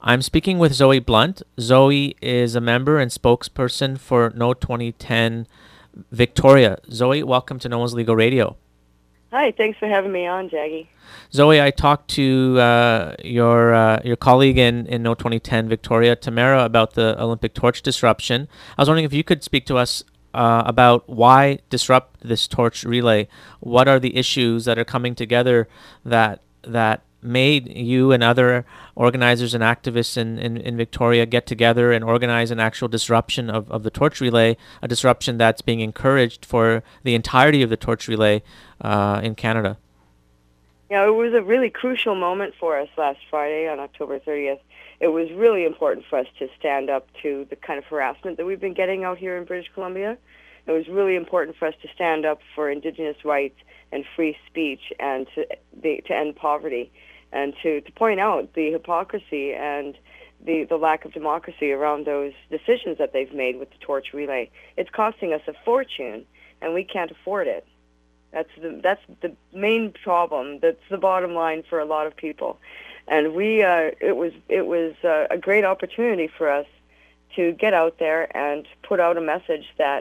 I'm speaking with Zoe Blunt. Zoe is a member and spokesperson for No 2010 Victoria. Zoe, welcome to No One's Legal Radio. Hi, thanks for having me on, Jackie. Zoe, I talked to your colleague in No 2010 Victoria, Tamara, about the Olympic torch disruption. I was wondering if you could speak to us about why disrupt this torch relay. What are the issues that are coming together that made you and other organizers and activists in Victoria get together and organize an actual disruption of the torch relay, a disruption that's being encouraged for the entirety of the torch relay in Canada? Yeah, it was a really crucial moment for us last Friday on October 30th. It was really important for us to stand up to the kind of harassment that we've been getting out here in British Columbia. It was really important for us to stand up for Indigenous rights and free speech and to end poverty and to point out the hypocrisy and the lack of democracy around those decisions that they've made with the torch relay. It's costing us a fortune, and we can't afford it. That's the main problem. That's the bottom line for a lot of people, and it was a great opportunity for us to get out there and put out a message that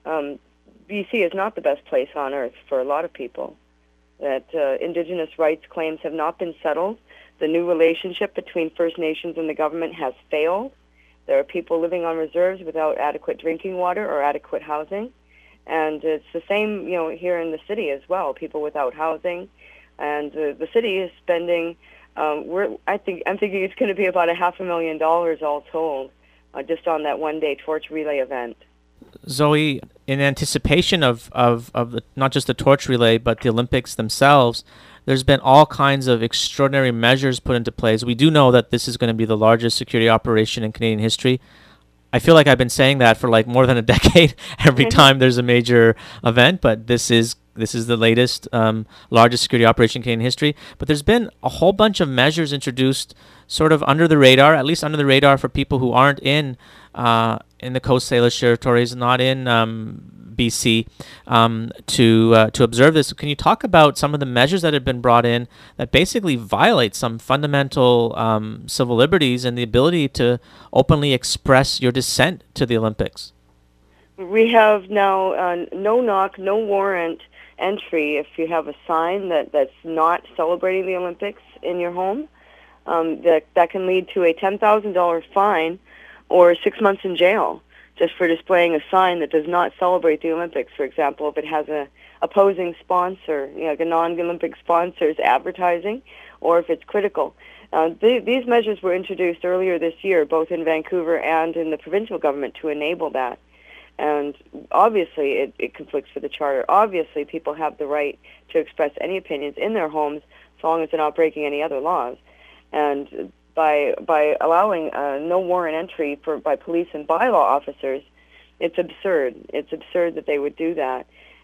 BC is not the best place on earth for a lot of people. That Indigenous rights claims have not been settled. The new relationship between First Nations and the government has failed. There are people living on reserves without adequate drinking water or adequate housing. And it's the same, here in the city as well, people without housing. And the city is spending, I'm thinking it's going to be about $500,000 all told, just on that one-day torch relay event. Zoe, in anticipation of the, not just the torch relay, but the Olympics themselves, there's been all kinds of extraordinary measures put into place. We do know that this is going to be the largest security operation in Canadian history. I feel like I've been saying that for like more than a decade every time there's a major event, but this is the latest largest security operation in Canadian history. But there's been a whole bunch of measures introduced sort of under the radar, at least under the radar for people who aren't in the Coast Salish territories, not in BC, to observe this. Can you talk about some of the measures that have been brought in that basically violate some fundamental civil liberties and the ability to openly express your dissent to the Olympics? We have now no knock, no warrant entry if you have a sign that's not celebrating the Olympics in your home. That can lead to a $10,000 fine or 6 months in jail just for displaying a sign that does not celebrate the Olympics. For example, if it has a opposing sponsor, like a non-Olympic sponsor's advertising, or if it's critical. These measures were introduced earlier this year, both in Vancouver and in the provincial government, to enable that. And obviously, it conflicts with the Charter. Obviously, people have the right to express any opinions in their homes, so long as they're not breaking any other laws. And by allowing no warrant entry by police and bylaw officers, it's absurd. It's absurd that they would do that.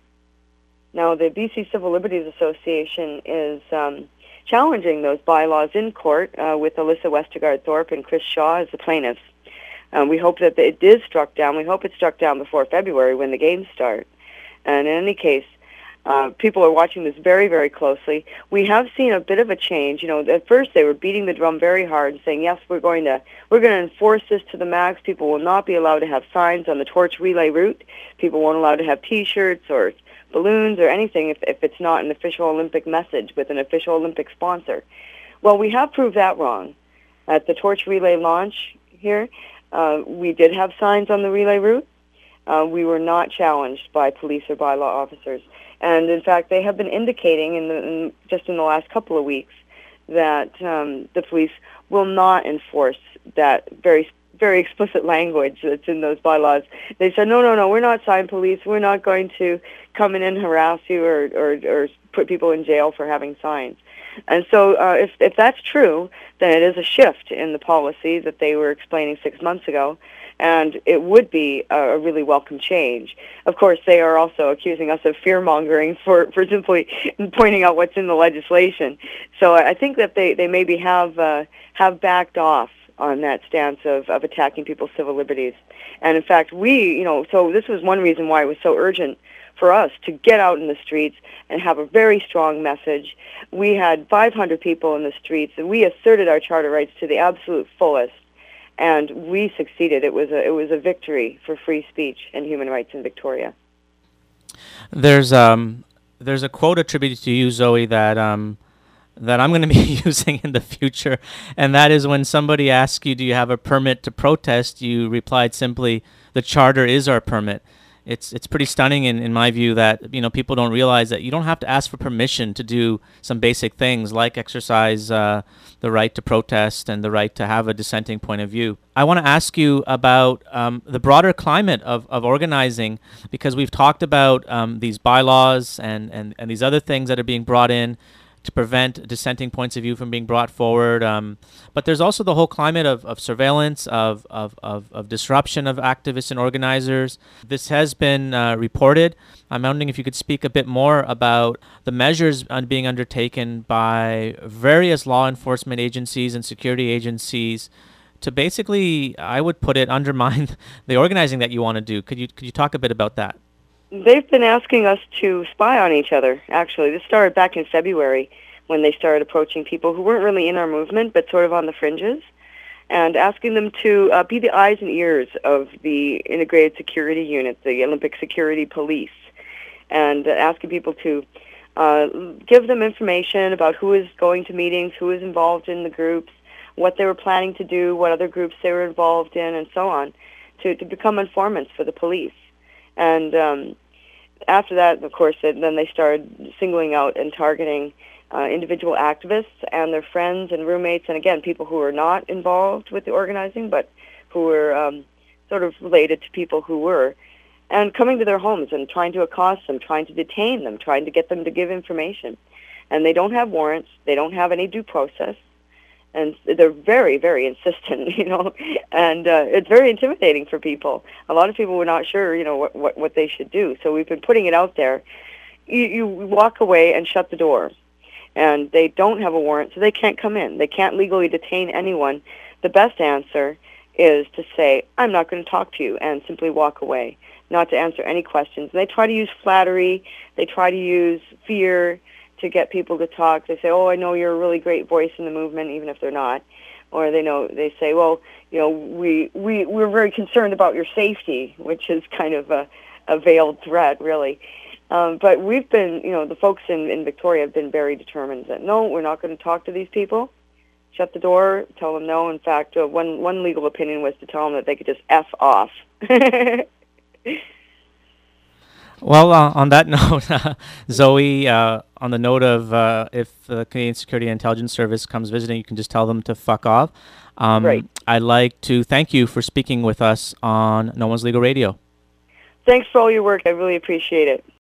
Now, the BC Civil Liberties Association is challenging those bylaws in court with Alyssa Westergaard Thorpe and Chris Shaw as the plaintiffs. We hope that it is struck down. We hope it's struck down before February when the games start. And in any case, people are watching this very, very closely. We have seen a bit of a change. At first they were beating the drum very hard and saying, yes, we're going to enforce this to the max. People will not be allowed to have signs on the torch relay route. People won't allow to have T-shirts or balloons or anything if it's not an official Olympic message with an official Olympic sponsor. Well, we have proved that wrong. At the torch relay launch here, we did have signs on the relay route. We were not challenged by police or bylaw officers. And in fact, they have been indicating just in the last couple of weeks that the police will not enforce that very, very explicit language that's in those bylaws. They said, no, we're not sign police. We're not going to come in and harass you or put people in jail for having signs. And so if that's true, then it is a shift in the policy that they were explaining 6 months ago, and it would be a really welcome change. Of course, they are also accusing us of fear-mongering for simply pointing out what's in the legislation. So I think that they maybe have backed off on that stance of attacking people's civil liberties. And in fact, so this was one reason why it was so urgent for us to get out in the streets and have a very strong message. We had 500 people in the streets, and we asserted our charter rights to the absolute fullest, and we succeeded. It was a victory for free speech and human rights in Victoria. There's a quote attributed to you, Zoe, that that I'm going to be using in the future, and that is when somebody asks you, "Do you have a permit to protest?" You replied simply, "The charter is our permit." It's pretty stunning in my view that people don't realize that you don't have to ask for permission to do some basic things like exercise the right to protest and the right to have a dissenting point of view. I want to ask you about the broader climate of organizing, because we've talked about these bylaws and these other things that are being brought in to prevent dissenting points of view from being brought forward. But there's also the whole climate of surveillance, of disruption of activists and organizers. This has been reported. I'm wondering if you could speak a bit more about the measures being undertaken by various law enforcement agencies and security agencies to basically, I would put it, undermine the organizing that you want to do. Could you talk a bit about that? They've been asking us to spy on each other, actually. This started back in February when they started approaching people who weren't really in our movement but sort of on the fringes and asking them to be the eyes and ears of the Integrated Security Unit, the Olympic Security Police, and asking people to give them information about who is going to meetings, who is involved in the groups, what they were planning to do, what other groups they were involved in, and so on, to become informants for the police. And after that, of course, then they started singling out and targeting individual activists and their friends and roommates, and again, people who were not involved with the organizing, but who were sort of related to people who were, and coming to their homes and trying to accost them, trying to detain them, trying to get them to give information. And they don't have warrants. They don't have any due process. And they're very, very insistent, and it's very intimidating for people. A lot of people were not sure, what they should do. So we've been putting it out there. You walk away and shut the door. And they don't have a warrant, so they can't come in. They can't legally detain anyone. The best answer is to say, I'm not going to talk to you, and simply walk away, not to answer any questions. And they try to use flattery. They try to use fear to get people to talk. They say, oh, I know you're a really great voice in the movement, even if they're not. Or they say, well, we're very concerned about your safety, which is kind of a veiled threat, really. But we've been, the folks in Victoria have been very determined that, no, we're not going to talk to these people. Shut the door, tell them no. In fact, one legal opinion was to tell them that they could just F off. Well, on that note, Zoe, on the note of if the Canadian Security and Intelligence Service comes visiting, you can just tell them to fuck off. Right. I'd like to thank you for speaking with us on No One's Legal Radio. Thanks for all your work. I really appreciate it.